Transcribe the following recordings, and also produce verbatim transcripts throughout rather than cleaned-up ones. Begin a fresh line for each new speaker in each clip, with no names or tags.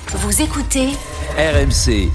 Vous écoutez
R M C.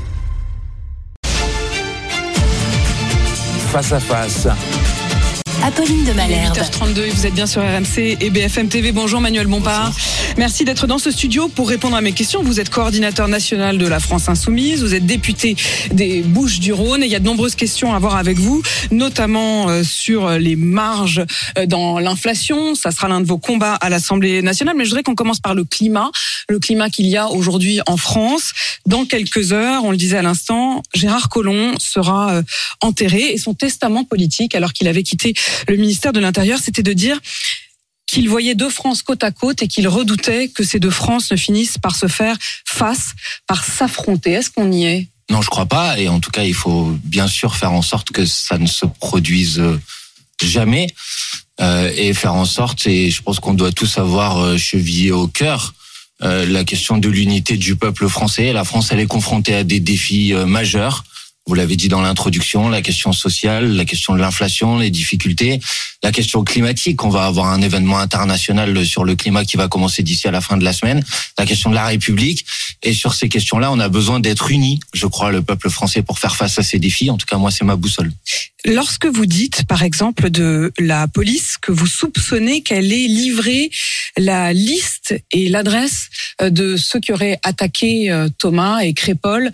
Face à face.
Apolline de Malherbe.
huit heures trente-deux, vous êtes bien sur R M C et B F M T V. Bonjour Manuel Bompard. Bonjour. Merci d'être dans ce studio pour répondre à mes questions. Vous êtes coordinateur national de la France Insoumise, vous êtes député des Bouches-du-Rhône et il y a de nombreuses questions à voir avec vous, notamment sur les marges dans l'inflation. Ça sera l'un de vos combats à l'Assemblée nationale, mais je voudrais qu'on commence par le climat, le climat qu'il y a aujourd'hui en France. Dans quelques heures, on le disait à l'instant, Gérard Collomb sera enterré et son testament politique, alors qu'il avait quitté le ministère de l'Intérieur, c'était de dire qu'il voyait deux France côte à côte et qu'il redoutait que ces deux France ne finissent par se faire face, par s'affronter. Est-ce qu'on y est ?
Non, je crois pas. Et en tout cas, il faut bien sûr faire en sorte que ça ne se produise jamais euh, et faire en sorte, et je pense qu'on doit tous avoir chevillé au cœur euh, la question de l'unité du peuple français. La France, elle est confrontée à des défis euh, majeurs. Vous l'avez dit dans l'introduction, la question sociale, la question de l'inflation, les difficultés, la question climatique. On va avoir un événement international sur le climat qui va commencer d'ici à la fin de la semaine. La question de la République. Et sur ces questions-là, on a besoin d'être unis, je crois, le peuple français, pour faire face à ces défis. En tout cas, moi, c'est ma boussole.
Lorsque vous dites, par exemple, de la police, que vous soupçonnez qu'elle ait livré la liste et l'adresse de ceux qui auraient attaqué Thomas et Crépol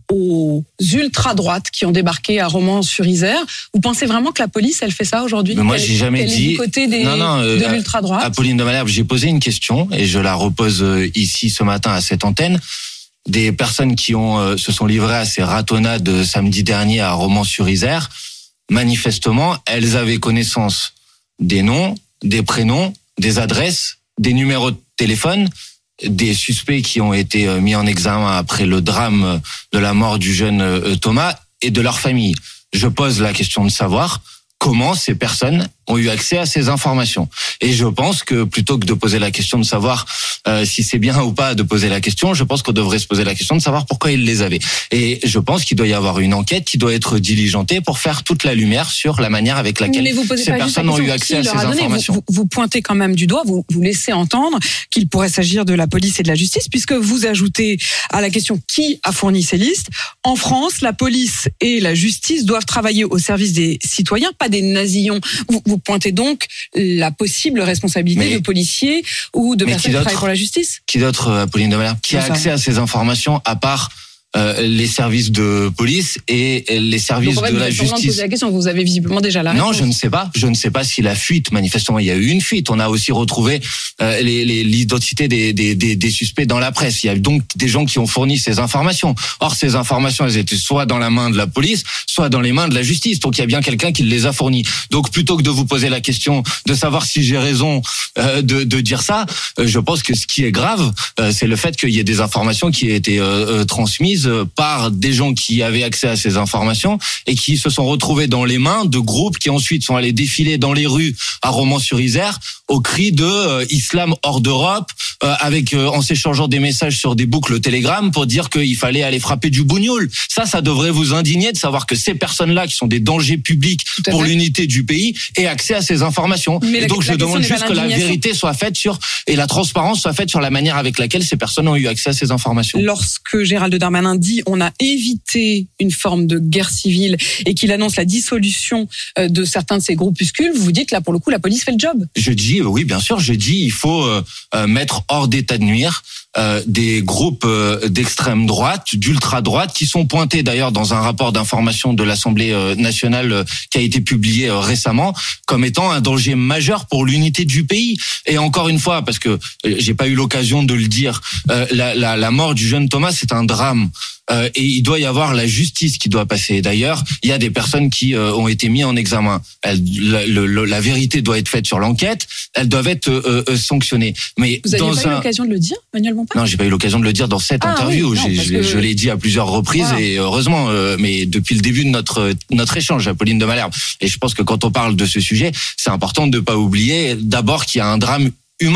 aux ultra-droites qui ont débarqué à Romans-sur-Isère, vous pensez vraiment que la police, elle fait ça aujourd'hui ?
Mais moi, j'ai jamais dit...
du côté des,
non, non, euh,
de l'ultra-droite.
Apolline de Malherbe, j'ai posé une question et je la repose ici ce matin à cette antenne. Des personnes qui ont euh, se sont livrées à ces ratonnades samedi dernier à Romans-sur-Isère, manifestement, elles avaient connaissance des noms, des prénoms, des adresses, des numéros de téléphone, des suspects qui ont été mis en examen après le drame de la mort du jeune Thomas et de leur famille. Je pose la question de savoir comment ces personnes ont eu accès à ces informations. Et je pense que plutôt que de poser la question de savoir euh, si c'est bien ou pas de poser la question, je pense qu'on devrait se poser la question de savoir pourquoi ils les avaient. Et je pense qu'il doit y avoir une enquête qui doit être diligentée pour faire toute la lumière sur la manière avec laquelle ces personnes ont eu accès à ces informations.
Vous, vous, vous pointez quand même du doigt, vous, vous laissez entendre qu'il pourrait s'agir de la police et de la justice, puisque vous ajoutez à la question qui a fourni ces listes. En France, la police et la justice doivent travailler au service des citoyens, pas des nazillons. Vous, vous pointez donc la possible responsabilité mais, de policiers ou de personnes qui travaillent pour la justice.
Qui d'autre, Apolline de Malherbe, qui a accès à ces informations à part euh, les services de police et les services donc, en fait, de la justice?
De poser la question, vous avez visiblement déjà la réponse.
Non, je ne sais pas. Je ne sais pas si la fuite, manifestement, il y a eu une fuite. On a aussi retrouvé euh, les, les, l'identité des, des, des, des suspects dans la presse. Il y a donc des gens qui ont fourni ces informations. Or, ces informations, elles étaient soit dans la main de la police, soit dans les mains de la justice. Donc, il y a bien quelqu'un qui les a fournis. Donc, plutôt que de vous poser la question de savoir si j'ai raison euh, de, de dire ça, euh, je pense que ce qui est grave, euh, c'est le fait qu'il y ait des informations qui aient été euh, euh, transmises par des gens qui avaient accès à ces informations et qui se sont retrouvés dans les mains de groupes qui ensuite sont allés défiler dans les rues à Romans-sur-Isère au cri de euh, islam hors d'Europe, euh, avec euh, en s'échangeant des messages sur des boucles Telegram pour dire qu'il fallait aller frapper du bougnoul. Ça, ça devrait vous indigner de savoir que ces personnes-là, qui sont des dangers publics pour fait. l'unité du pays, aient accès à ces informations. Mais et la, donc, la je demande juste que la vérité soit faite sur et la transparence soit faite sur la manière avec laquelle ces personnes ont eu accès à ces informations.
Lorsque Gérald Darmanin dit on a évité une forme de guerre civile et qu'il annonce la dissolution de certains de ces groupuscules, vous dites là pour le coup la police fait le job.
Je dis oui, bien sûr, je dis il faut euh, mettre hors d'état de nuire euh, des groupes euh, d'extrême droite, d'ultra droite, qui sont pointés d'ailleurs dans un rapport d'information de l'Assemblée euh, nationale euh, qui a été publié euh, récemment comme étant un danger majeur pour l'unité du pays. Et encore une fois, parce que euh, j'ai pas eu l'occasion de le dire, euh, la, la, la mort du jeune Thomas, c'est un drame. Euh, et il doit y avoir la justice qui doit passer. D'ailleurs, il y a des personnes qui euh, ont été mises en examen. Elle, la, le, la vérité doit être faite sur l'enquête. Elles doivent être euh, euh, sanctionnées. Mais
vous n'avez pas un... eu l'occasion de le dire, Manuel Bompard ?
Non, j'ai pas eu l'occasion de le dire dans cette ah, interview. Oui, non, j'ai, je, que... je l'ai dit à plusieurs reprises voilà. Et heureusement. Euh, mais depuis le début de notre notre échange, Apolline de Malherbe. Et je pense que quand on parle de ce sujet, c'est important de ne pas oublier d'abord qu'il y a un drame humain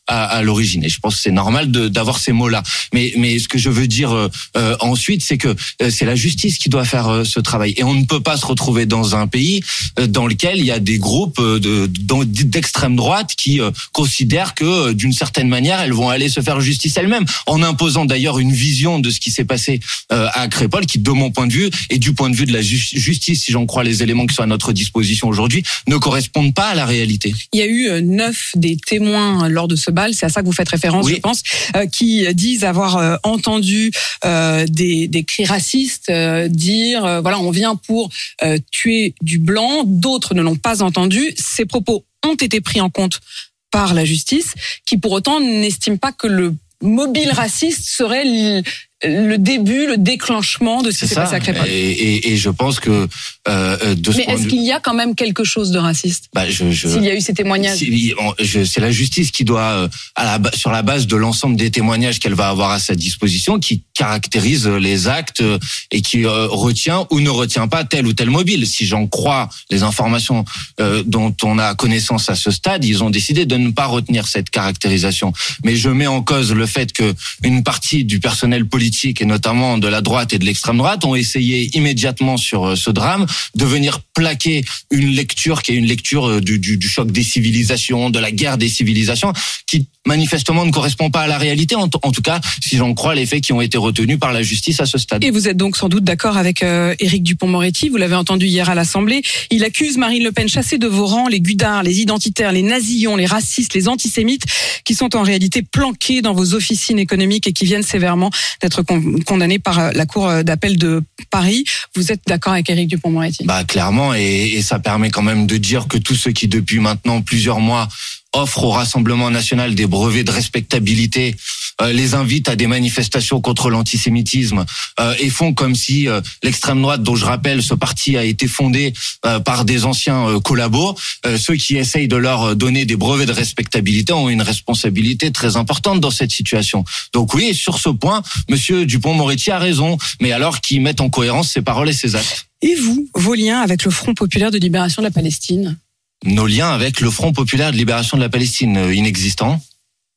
à, à l'origine. Et je pense que c'est normal de, d'avoir ces mots-là. Mais, mais ce que je veux dire euh, ensuite, c'est que euh, c'est la justice qui doit faire euh, ce travail. Et on ne peut pas se retrouver dans un pays euh, dans lequel il y a des groupes euh, de, d'extrême droite qui euh, considèrent que euh, d'une certaine manière, elles vont aller se faire justice elles-mêmes, en imposant d'ailleurs une vision de ce qui s'est passé euh, à Crépol, qui, de mon point de vue, et du point de vue de la ju- justice, si j'en crois les éléments qui sont à notre disposition aujourd'hui, ne correspondent pas à la réalité.
Il y a eu euh, neuf des témoins lors de ce bal, c'est à ça que vous faites référence, oui. je pense, euh, qui disent avoir euh, entendu euh, des, des cris racistes, euh, dire euh, voilà, on vient pour euh, tuer du blanc. D'autres ne l'ont pas entendu. Ces propos ont été pris en compte par la justice, qui pour autant n'estime pas que le mobile raciste serait le, le début, le déclenchement de ce qui s'est passé à Crépol.
Et, et, et je pense que euh, de ce
Mais
point
est-ce
de...
qu'il y a quand même quelque chose de raciste
bah, je, je...
S'il y a eu ces témoignages,
si, je, c'est la justice qui doit, à la, sur la base de l'ensemble des témoignages qu'elle va avoir à sa disposition, qui caractérise les actes et qui euh, retient ou ne retient pas tel ou tel mobile. Si j'en crois les informations euh, dont on a connaissance à ce stade, ils ont décidé de ne pas retenir cette caractérisation. Mais je mets en cause le fait que une partie du personnel politique, et notamment de la droite et de l'extrême droite, ont essayé immédiatement sur ce drame de venir plaquer une lecture qui est une lecture du, du, du choc des civilisations, de la guerre des civilisations, qui manifestement ne correspond pas à la réalité, en, t- en tout cas, si j'en crois les faits qui ont été retenus par la justice à ce stade.
Et vous êtes donc sans doute d'accord avec euh, Éric Dupond-Moretti, vous l'avez entendu hier à l'Assemblée. Il accuse Marine Le Pen, chassez de vos rangs les gudards, les identitaires, les nazillons, les racistes, les antisémites, qui sont en réalité planqués dans vos officines économiques et qui viennent sévèrement d'être con- condamnés par la Cour d'appel de Paris. Vous êtes d'accord avec Éric Dupond-Moretti ?
Bah clairement, et, et ça permet quand même de dire que tous ceux qui depuis maintenant plusieurs mois offrent au Rassemblement national des brevets de respectabilité, euh, les invitent à des manifestations contre l'antisémitisme euh, et font comme si euh, l'extrême droite, dont je rappelle, ce parti a été fondé euh, par des anciens euh, collabos, euh, ceux qui essayent de leur donner des brevets de respectabilité ont une responsabilité très importante dans cette situation. Donc oui, sur ce point, Monsieur Dupond-Moretti a raison, mais alors qu'ils mettent en cohérence ses paroles et ses actes.
Et vous, vos liens avec le Front populaire de libération de la Palestine ?
Nos liens avec le Front populaire de libération de la Palestine, euh, inexistants.
Inexistant ?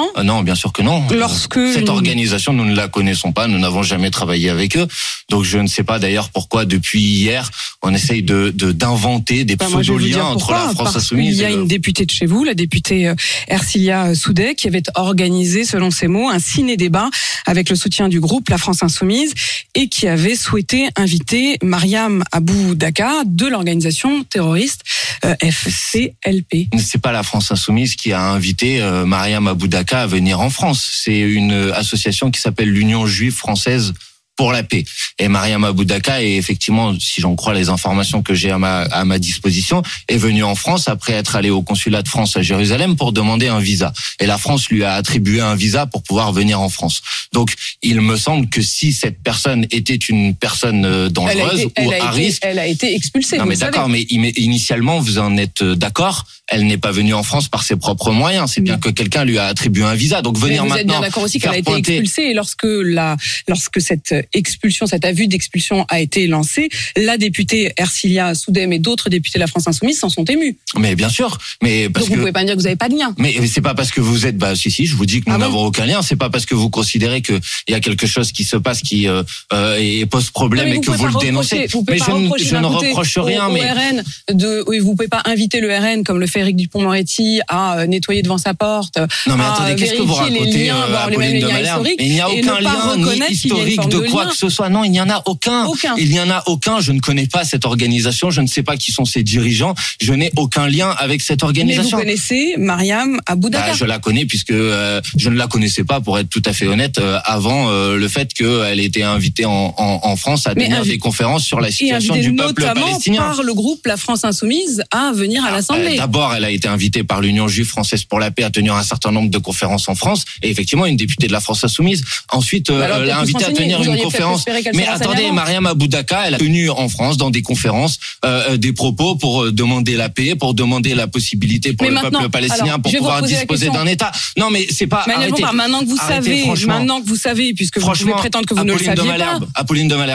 euh, Non, bien sûr que non.
Lorsque
Cette organisation, nous ne la connaissons pas, nous n'avons jamais travaillé avec eux. Donc je ne sais pas d'ailleurs pourquoi depuis hier, on essaye de, de d'inventer des
bah,
pseudo-liens entre la France insoumise.
Il y a une députée de chez vous, la députée Ercilia Soudet, qui avait organisé, selon ses mots, un ciné-débat avec le soutien du groupe La France insoumise et qui avait souhaité inviter Mariam Abou Daka de l'organisation terroriste euh, F C L P.
C'est pas la France insoumise qui a invité euh, Mariam Abou Daka à venir en France. C'est une association qui s'appelle l'Union juive française pour la paix. Et Mariam Abou Daka est effectivement, si j'en crois les informations que j'ai à ma, à ma disposition, est venue en France après être allée au consulat de France à Jérusalem pour demander un visa. Et la France lui a attribué un visa pour pouvoir venir en France. Donc, il me semble que si cette personne était une personne dangereuse
elle a été,
ou
elle a
à
été,
risque...
Elle a été expulsée,
Non
vous
mais
le
d'accord,
savez.
mais initialement, vous en êtes d'accord, elle n'est pas venue en France par ses propres moyens. C'est bien que quelqu'un lui a attribué un visa. Donc venir
mais vous
maintenant...
Vous êtes bien d'accord aussi qu'elle a été
pointer...
expulsée et lorsque, la, lorsque cette expulsion, cet avis d'expulsion a été lancé, la députée Ercilia Soudem et d'autres députés de la France insoumise s'en sont émus.
Mais bien sûr, mais parce
donc vous
que...
pouvez pas me dire que vous n'avez pas de lien.
Mais c'est pas parce que vous êtes, bah si si, je vous dis que nous ah n'avons bon aucun lien. C'est pas parce que vous considérez que il y a quelque chose qui se passe qui euh, euh, et pose problème et que vous le dénoncez.
Vous
mais je, ne, je ne reproche rien.
Au,
mais
au R N de, oui, vous pouvez pas inviter le R N comme le fait Éric Dupond-Moretti à nettoyer devant sa porte.
Non mais attendez, qu'est-ce que vous racontez,
liens,
euh, Apolline de Malherbe? Il n'y a aucun lien ni historique de quoi que ce soit. Non, il n'y en a aucun.
Aucun.
Il n'y en a aucun. Je ne connais pas cette organisation. Je ne sais pas qui sont ses dirigeants. Je n'ai aucun lien avec cette organisation.
Mais vous connaissez Mariam Abou Daka?
Bah, je la connais puisque euh, je ne la connaissais pas, pour être tout à fait honnête, euh, avant euh, le fait qu'elle était invitée en, en, en France à tenir des conférences sur la situation du peuple palestinien.
Par le groupe La France insoumise à venir à l'Assemblée.
Ah, d'abord, elle a été invitée par l'Union juive française pour la paix à tenir un certain nombre de conférences en France, et effectivement une députée de la France insoumise. Ensuite, euh, elle a invité à tenir une conférence. Mais attendez, Mariam Abou Daka, elle a tenu en France dans des conférences euh, des propos pour demander la paix, pour demander la possibilité pour
mais
le peuple palestinien alors, pour pouvoir disposer d'un État. Non, mais c'est pas.
Manuel
arrêtez,
Bompard, maintenant que vous
arrêtez,
savez, maintenant que vous savez, puisque vous pouvez prétendre que vous
Apolline
ne le saviez
de Malherbe,
pas.
Apolline de Malherbe.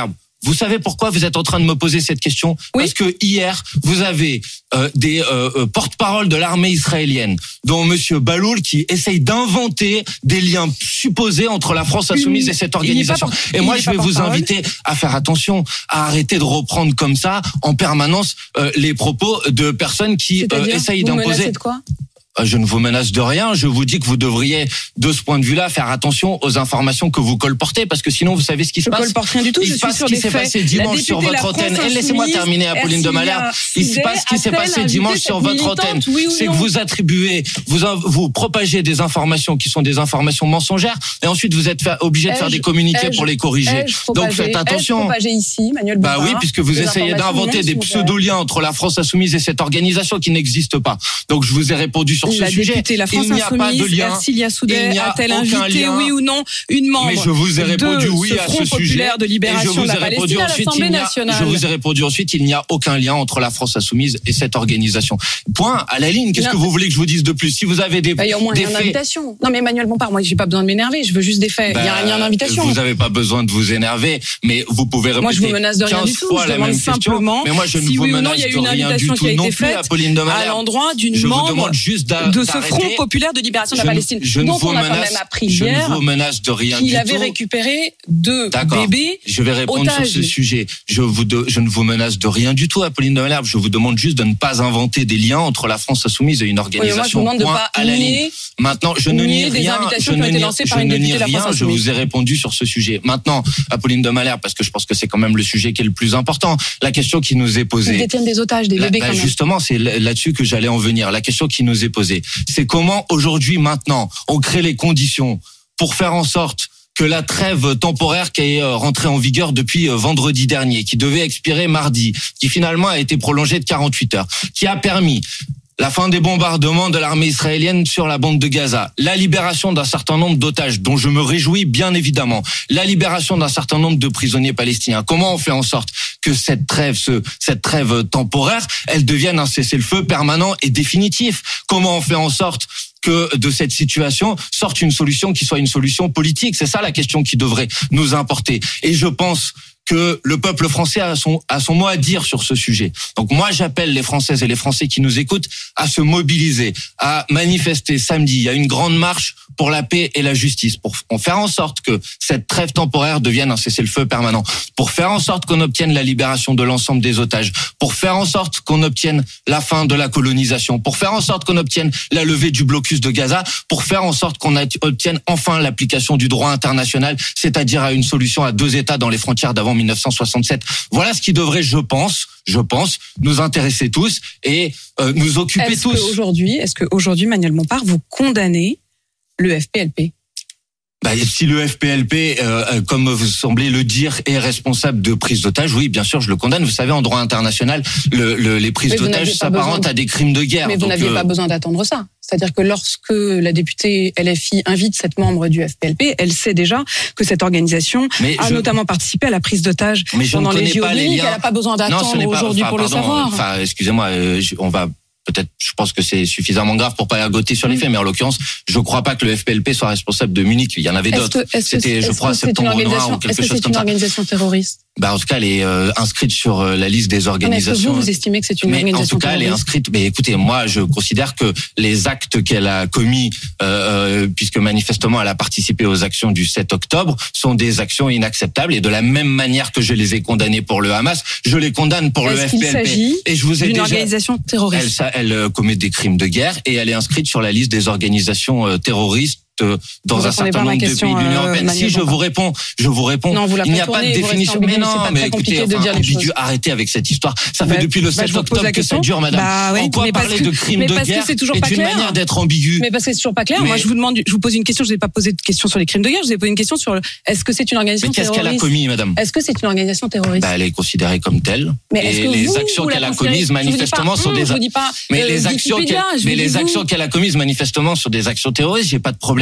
Vous savez pourquoi vous êtes en train de me poser cette question ?
Oui.
Parce que hier, vous avez euh, des euh, euh, porte-parole de l'armée israélienne, dont Monsieur Baloul, qui essaye d'inventer des liens supposés entre la France insoumise et cette organisation.
Por-
et moi,
il
je vais vous
porte-parole.
inviter à faire attention, à arrêter de reprendre comme ça, en permanence, euh, les propos de personnes qui euh, essayent
vous
d'imposer.
menacez de quoi ?
Je ne vous menace de rien. Je vous dis que vous devriez, de ce point de vue-là, faire attention aux informations que vous colportez, parce que sinon, vous savez ce qui se
Je
passe.
colporte rien du tout.
Il
je
se
suis
passe
sur
ce qui
des
s'est
faits.
passé dimanche sur votre antenne. Et laissez-moi terminer, Apolline de Malherbe. Il se passe ce qui s'est passé dimanche sur votre antenne.
Oui
C'est que vous attribuez, vous, vous propagez des informations qui sont des informations mensongères, et ensuite vous êtes obligé de faire des communiqués pour les corriger. Donc faites attention.
Ici, Manuel
bah oui, puisque vous essayez d'inventer des pseudo-liens entre la France insoumise et cette organisation qui n'existe pas. Donc je vous ai répondu sur ce sujet.
La France
il n'y a
insoumise,
pas de lien.
Ercilia Soudet a-t-elle invité,
lien.
oui ou non, une membre
Mais je vous ai répondu
de
oui
ce
à
Front
ce sujet.
populaire de libération de la Palestine à l'Assemblée nationale.
Je vous ai répondu ensuite, il n'y a aucun lien entre la France insoumise et cette organisation. Point, à la ligne. Qu'est-ce que vous voulez que je vous dise de plus ? Si vous avez des,
bah, il y a au moins
des
une
faits.
invitation. Non mais Emmanuel Bompard, moi j'ai pas besoin de m'énerver, je veux juste des faits. Bah, il y a un lien d'invitation.
Vous n'avez pas besoin de vous énerver, mais vous pouvez répéter.
Moi je vous menace de rien du tout. Je demande simplement
mais moi, je ne
si
vous
oui ou non
menace
il y a eu
de
une
rien
invitation
du tout
qui a
non
été
plus,
faite
Apolline de Malherbe.
à l'endroit d'une
je
membre
vous demande juste
de ce Front populaire de libération de la Palestine.
Je ne
dont
vous
on a quand
menace,
même appris
je
hier
ne vous menace de rien du tout.
qu'il avait récupéré deux bébés.
Je vais répondre
otages.
sur ce sujet. Je vous de, je ne vous menace de rien du tout, Apolline de Malherbe. Je vous demande juste de ne pas inventer des liens entre la France insoumise et une organisation.
Oui, moi, je vous demande de pas
à la
nier,
ligne. Maintenant, je ne nie rien. Je ne nie, je ne nie rien. Je vous ai répondu sur ce sujet. Maintenant, Apolline de Malherbe, parce que je pense que c'est quand même le sujet qui est le plus important. La question qui nous est posée.
Ils détiennent des otages, des bébés.
Là,
quand même.
Justement, c'est là-dessus que j'allais en venir. La question qui nous est posée, c'est comment aujourd'hui, maintenant, on crée les conditions pour faire en sorte que la trêve temporaire qui est rentrée en vigueur depuis vendredi dernier, qui devait expirer mardi, qui finalement a été prolongée de quarante-huit heures, qui a permis la fin des bombardements de l'armée israélienne sur la bande de Gaza, la libération d'un certain nombre d'otages, dont je me réjouis bien évidemment, la libération d'un certain nombre de prisonniers palestiniens. Comment on fait en sorte que cette trêve, ce, cette trêve temporaire, elle devienne un cessez-le-feu permanent et définitif ? Comment on fait en sorte que de cette situation sorte une solution qui soit une solution politique ? C'est ça la question qui devrait nous importer. Et je pense que le peuple français a son, a son mot à dire sur ce sujet. Donc moi, j'appelle les Françaises et les Français qui nous écoutent à se mobiliser, à manifester samedi. Il y a une grande marche pour la paix et la justice, pour faire en sorte que cette trêve temporaire devienne un cessez-le-feu permanent, pour faire en sorte qu'on obtienne la libération de l'ensemble des otages, pour faire en sorte qu'on obtienne la fin de la colonisation, pour faire en sorte qu'on obtienne la levée du blocus de Gaza, pour faire en sorte qu'on obtienne enfin l'application du droit international, c'est-à-dire à une solution à deux États dans les frontières d'avant mille neuf cent soixante-sept. Voilà ce qui devrait, je pense, je pense, nous intéresser tous et euh, nous occuper
est-ce
tous.
Que aujourd'hui, est-ce que aujourd'hui, Manuel Bompard, vous condamnez le F P L P ?
Bah, si le F P L P, euh, comme vous semblez le dire, est responsable de prise d'otages, oui, bien sûr, je le condamne. Vous savez, en droit international, le, le, les prises d'otages s'apparentent à des crimes de guerre.
Mais vous n'aviez euh... pas besoin d'attendre ça. C'est-à-dire que lorsque la députée L F I invite cette membre du F P L P, elle sait déjà que cette organisation mais a je... notamment participé à la prise d'otages pendant les J O. Elle n'a pas besoin d'attendre aujourd'hui
enfin,
pour
pardon,
le savoir.
Enfin, excusez-moi, euh, on va... Peut-être, je pense que c'est suffisamment grave pour pas ergoter sur les faits, mais en l'occurrence, je crois pas que le F P L P soit responsable de Munich. Il y en avait d'autres. C'était, je crois, septembre noir ou quelque chose comme ça.
Est-ce que c'est une organisation terroriste ?
Bah, en tout cas, elle est euh, inscrite sur euh, la liste des organisations.
Mais est-ce que vous, vous estimez que c'est une
mais
organisation
en tout cas,
terroriste ?
elle est inscrite. Mais écoutez, moi, je considère que les actes qu'elle a commis, euh, puisque manifestement elle a participé aux actions du sept octobre, sont des actions inacceptables. Et de la même manière que je les ai condamnées pour le Hamas, je les condamne pour
est-ce
le F P L P.
Qu'il s'agit
et je vous ai
d'une
déjà.
organisation terroriste.
Elle, ça, elle euh, commet des crimes de guerre et elle est inscrite sur la liste des organisations euh, terroristes dans vous un certain nombre question, de pays de l'Union européenne. Euh, si je vous réponds, je vous réponds.
Non, vous
il n'y a pas de définition. Mais non, mais écoutez, enfin, ambigu, arrêtez avec cette histoire. Ça fait bah, depuis le sept bah, octobre que ça dure, madame.
Bah, oui,
en quoi parler
que,
de crimes de guerre est une manière d'être ambigu?
Mais parce que c'est toujours pas clair. Mais... Moi, je vous demande, je vous pose une question. Je vous ai pas posé de question sur les crimes de guerre. Je vous ai posé une question sur le, est-ce que c'est une organisation terroriste?
Mais qu'est-ce qu'elle a commis, madame?
Est-ce que c'est une organisation terroriste?
Bah, elle est considérée comme telle.
Mais
et les actions qu'elle a commises manifestement sont des.
Je vous dis pas.
Mais les actions, mais les actions qu'elle a commises manifestement sont des actions terroristes. J'ai pas de problème.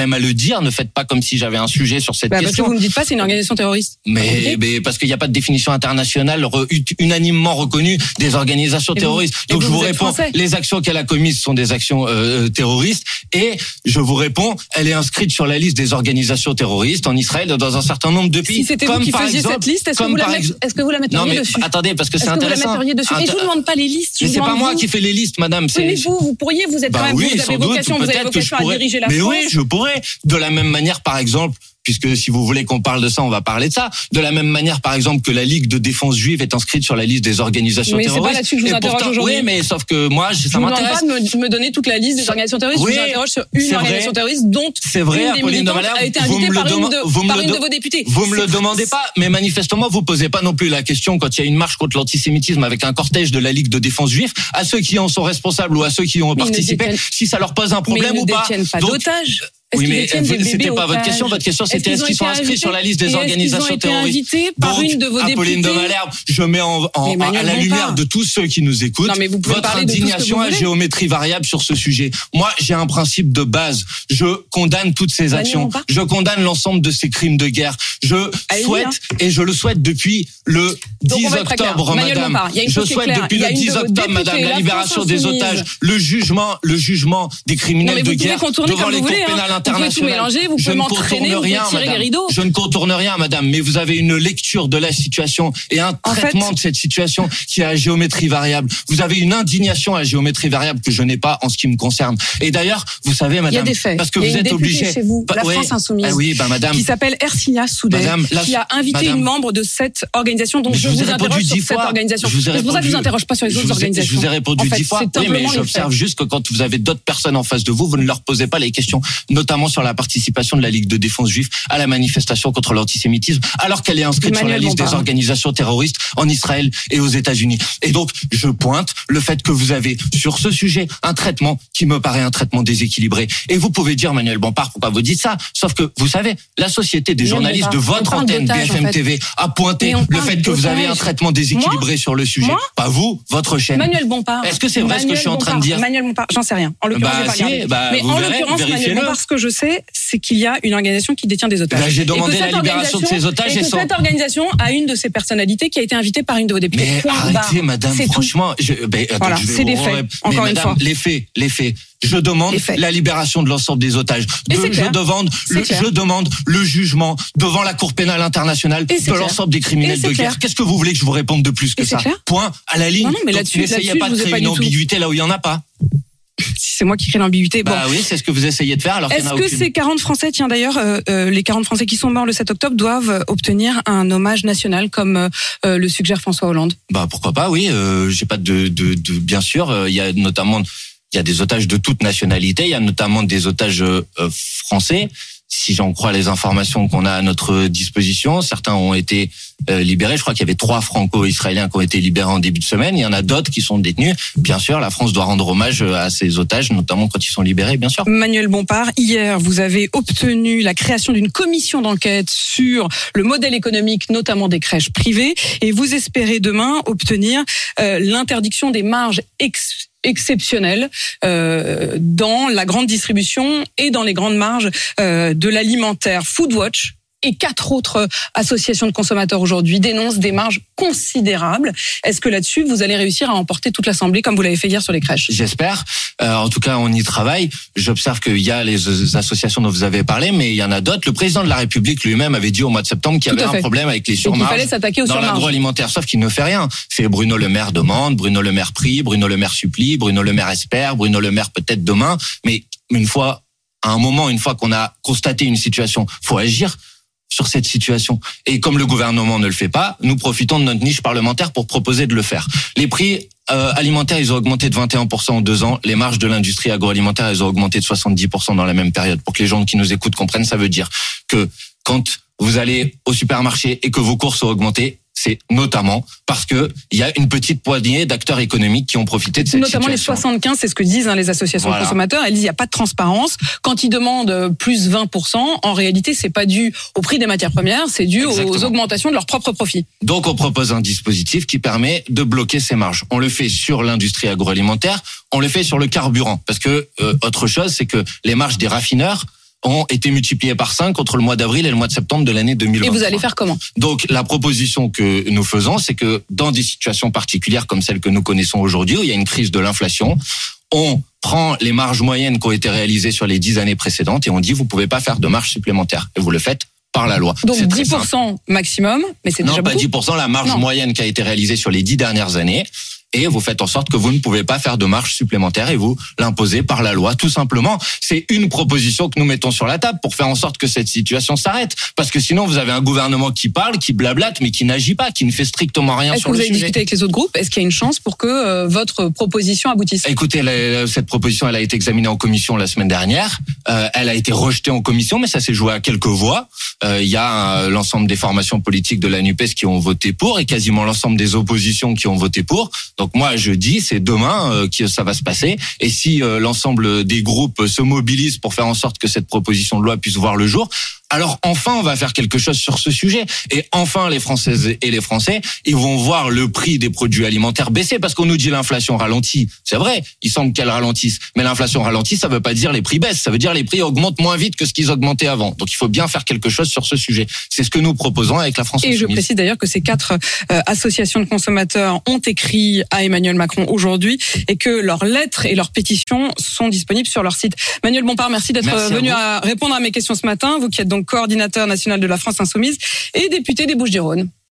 problème à le dire. Ne faites pas comme si j'avais un sujet sur cette
bah,
question.
Parce que vous me dites pas, c'est une organisation terroriste.
Mais,
okay.
mais parce qu'il n'y a pas de définition internationale re, unanimement reconnue des organisations et terroristes.
Vous,
Donc
vous,
je vous,
vous
réponds,
français.
Les actions qu'elle a commises sont des actions euh, terroristes. Et je vous réponds, elle est inscrite sur la liste des organisations terroristes en Israël dans un certain nombre de pays.
Si c'était
comme
vous qui
par
faisiez
exemple,
cette liste, est-ce que, vous la met... est-ce que vous la metteriez
non, mais
dessus?
Attendez, parce que c'est
est-ce
intéressant.
Que vous la metteriez dessus
Inter...
Et je vous demande pas les listes.
Mais c'est pas moi
vous...
qui fais les listes, madame.
Oui, mais vous, vous pourriez, vous êtes
bah
quand même,
oui,
vous avez
doute,
vocation, vous avez vocation à diriger la
mais
France.
Mais oui, je pourrais. De la même manière, par exemple, puisque si vous voulez qu'on parle de ça, on va parler de ça. De la même manière, par exemple, que la Ligue de défense juive est inscrite sur la liste des organisations
mais
terroristes.
Mais c'est pas là-dessus que je vous interroge
pourtant,
aujourd'hui.
Oui, mais sauf que moi, ça
je
m'intéresse.
Je vous demande pas de me, me donner toute la liste des organisations terroristes.
Oui,
je vous interroge sur une organisation
vrai.
terroriste dont
c'est vrai,
une des
Apolline de
militantes
Malherbe,
a été invitée par, une de,
vous me
par
le
une de vos députés.
Vous me le demandez pas, mais manifestement, vous posez pas non plus la question quand il y a une marche contre l'antisémitisme avec un cortège de la Ligue de défense juive, à ceux qui en sont responsables ou à ceux qui ont
mais
participé,
détiennent...
si ça leur pose un problème
mais
ou pas.
Ils ne détiennent pas d'otages.
Oui, mais c'était pas votre question. Votre question, c'était est-ce qu'ils sont inscrits sur la liste des organisations terroristes?
Invités par une de vos députées.
Apolline de Malherbe, je mets en, en à la lumière de tous ceux qui nous écoutent
non, mais vous
votre indignation à géométrie variable sur ce sujet. Moi, j'ai un principe de base. Je condamne toutes ces actions. Je condamne l'ensemble de ces crimes de guerre. Je
Allez,
souhaite,
hein.
et je le souhaite depuis le dix octobre, madame. Je souhaite depuis le dix octobre, madame, la libération des otages, le jugement, le jugement des criminels de guerre devant les cours pénales internationales.
Vous pouvez tout mélanger, vous pouvez m'entraîner, vous pouvez tirer les rideaux.
Je ne contourne rien, madame, mais vous avez une lecture de la situation et un
en
traitement
fait,
de cette situation qui est à géométrie variable. Vous avez une indignation à géométrie variable que je n'ai pas en ce qui me concerne. Et d'ailleurs, vous savez, madame,
il y a des faits.
parce que
il y a
vous
une
êtes obligée.
Chez vous,
bah,
la
ouais,
France Insoumise,
ah oui, bah, madame,
qui s'appelle Ersilia Soudeh, madame, la, qui a invité
madame,
une membre de cette organisation dont je,
je
vous,
vous
interroge sur
fois,
cette organisation.
C'est
pour ça que je vous interroge pas sur les autres
ai,
organisations.
Je vous ai répondu
en fait,
dix fois. Oui, mais j'observe juste que quand vous avez d'autres personnes en face de vous, vous ne leur posez pas les questions, notamment sur la participation de la Ligue de défense juive à la manifestation contre l'antisémitisme, alors qu'elle est inscrite Emmanuel sur la liste Bompard. Des organisations terroristes en Israël et aux États-Unis. Et donc, je pointe le fait que vous avez sur ce sujet un traitement qui me paraît un traitement déséquilibré. Et vous pouvez dire, Manuel Bompard, pourquoi vous dites ça? Sauf que, vous savez, la Société des journalistes de votre antenne B F M T V a pointé le fait que vous avez un traitement déséquilibré Moi sur le sujet. Moi pas vous, votre chaîne.
Manuel Bompard.
Est-ce que c'est vrai
Manuel
ce que je suis en train de dire?
Manuel Bompard, j'en sais rien. En l'occurrence,
bah,
j'ai pas
si,
regardé.
bah,
Mais en
verrez,
l'occurrence, Manuel Bompard, ce que je sais, c'est qu'il y a une organisation qui détient des otages.
Bah, j'ai demandé la libération de ces otages.
Et que
sans...
cette organisation a une de ses personnalités qui a été invitée par une de vos députés.
Mais
Point
arrêtez,
barre.
madame, franchement. Je, ben, attends,
voilà, c'est des faits. Encore une fois.
Les faits, les faits. Je demande la libération de l'ensemble des otages. De, je demande, le, je demande le jugement devant la Cour pénale internationale de l'ensemble des criminels de guerre. Qu'est-ce que vous voulez que je vous réponde de plus que ça? Point à la ligne.
Non, non, mais là-dessus,
n'essayez pas de créer une ambiguïté là où il y en a pas.
Si c'est moi qui crée l'ambiguïté.
Bah bon. Oui, c'est ce que vous essayez de faire. Alors
est-ce que aucune... ces quarante Français, tiens d'ailleurs, euh, euh, les quarante Français qui sont morts le sept octobre doivent obtenir un hommage national comme euh, le suggère François Hollande? Bah
pourquoi pas, oui. Euh, j'ai pas de, de, de, bien sûr. Il euh, y a notamment, il y a des otages de toute nationalité. Il y a notamment des otages euh, français. Si j'en crois les informations qu'on a à notre disposition, certains ont été euh, libérés. Je crois qu'il y avait trois franco-israéliens qui ont été libérés en début de semaine. Il y en a d'autres qui sont détenus. Bien sûr, la France doit rendre hommage à ces otages, notamment quand ils sont libérés, bien sûr.
Manuel Bompard, hier, vous avez obtenu la création d'une commission d'enquête sur le modèle économique, notamment des crèches privées, et vous espérez demain obtenir euh, l'interdiction des marges ex exceptionnel euh, dans la grande distribution et dans les grandes marges euh, de l'alimentaire. Foodwatch et quatre autres associations de consommateurs aujourd'hui dénoncent des marges considérables. Est-ce que là-dessus, vous allez réussir à emporter toute l'Assemblée comme vous l'avez fait hier sur les crèches?
J'espère. Euh, en tout cas, on y travaille. J'observe qu'il y a les associations dont vous avez parlé, mais il y en a d'autres. Le président de la République lui-même avait dit au mois de septembre qu'il y avait un problème avec les surmarges
fallait s'attaquer aux
dans l'agroalimentaire, sauf qu'il ne fait rien. C'est Bruno Le Maire demande, Bruno Le Maire prie, Bruno Le Maire supplie, Bruno Le Maire espère, Bruno Le Maire peut-être demain. Mais une fois, à un moment, une fois qu'on a constaté une situation, faut agir sur cette situation. Et comme le gouvernement ne le fait pas, nous profitons de notre niche parlementaire pour proposer de le faire. Les prix euh, alimentaires, ils ont augmenté de vingt et un pour cent en deux ans. Les marges de l'industrie agroalimentaire, elles ont augmenté de soixante-dix pour cent dans la même période. Pour que les gens qui nous écoutent comprennent, ça veut dire que quand vous allez au supermarché et que vos courses ont augmenté, c'est notamment parce que il y a une petite poignée d'acteurs économiques qui ont profité de cette
notamment
situation.
Notamment les soixante-quinze, c'est ce que disent hein, les associations voilà. de consommateurs. Elles disent il n'y a pas de transparence. Quand ils demandent plus vingt pour cent, en réalité, c'est pas dû au prix des matières premières, c'est dû Exactement. aux augmentations de leurs propres profits.
Donc, on propose un dispositif qui permet de bloquer ces marges. On le fait sur l'industrie agroalimentaire, on le fait sur le carburant, parce que euh, autre chose, c'est que les marges des raffineurs ont été multipliés par cinq entre le mois d'avril et le mois de septembre de l'année deux mille vingt-trois.
Et vous allez faire comment?
Donc la proposition que nous faisons, c'est que dans des situations particulières comme celle que nous connaissons aujourd'hui, où il y a une crise de l'inflation, on prend les marges moyennes qui ont été réalisées sur les dix années précédentes et on dit vous pouvez pas faire de marge supplémentaire. Et vous le faites par la loi.
Donc
c'est
dix pour cent maximum, mais c'est
non,
déjà
pas
beaucoup.
dix pour cent, la marge
Non.
moyenne qui a été réalisée sur les dix dernières années. Et vous faites en sorte que vous ne pouvez pas faire de marge supplémentaire et vous l'imposez par la loi, tout simplement. C'est une proposition que nous mettons sur la table pour faire en sorte que cette situation s'arrête. Parce que sinon, vous avez un gouvernement qui parle, qui blablate, mais qui n'agit pas, qui ne fait strictement rien
Est-ce
sur
que vous
le
avez
sujet.
discuté avec les autres groupes? Est-ce qu'il y a une chance pour que euh, votre proposition aboutisse?
Écoutez, la- cette proposition, elle a été examinée en commission la semaine dernière. Euh, elle a été rejetée en commission, mais ça s'est joué à quelques voix. Euh, Il y a euh, l'ensemble des formations politiques de la NUPES qui ont voté pour et quasiment l'ensemble des oppositions qui ont voté pour. Donc moi, je dis, c'est demain euh, que ça va se passer. Et si euh, l'ensemble des groupes se mobilisent pour faire en sorte que cette proposition de loi puisse voir le jour, alors enfin, on va faire quelque chose sur ce sujet. Et enfin, les Françaises et les Français, ils vont voir le prix des produits alimentaires baisser parce qu'on nous dit l'inflation ralentit. C'est vrai, il semble qu'elle ralentisse. Mais l'inflation ralentit, ça veut pas dire les prix baissent. Ça veut dire les prix augmentent moins vite que ce qu'ils augmentaient avant. Donc il faut bien faire quelque chose sur ce sujet. C'est ce que nous proposons avec la France
Et je
Insoumise.
précise d'ailleurs que ces quatre euh, associations de consommateurs ont écrit à Emmanuel Macron aujourd'hui et que leurs lettres et leurs pétitions sont disponibles sur leur site. Manuel Bompard, merci d'être
Merci à
venu
vous.
à répondre à mes questions ce matin. Vous qui êtes donc coordinateur national de la France Insoumise et député des Bouches-du-Rhône.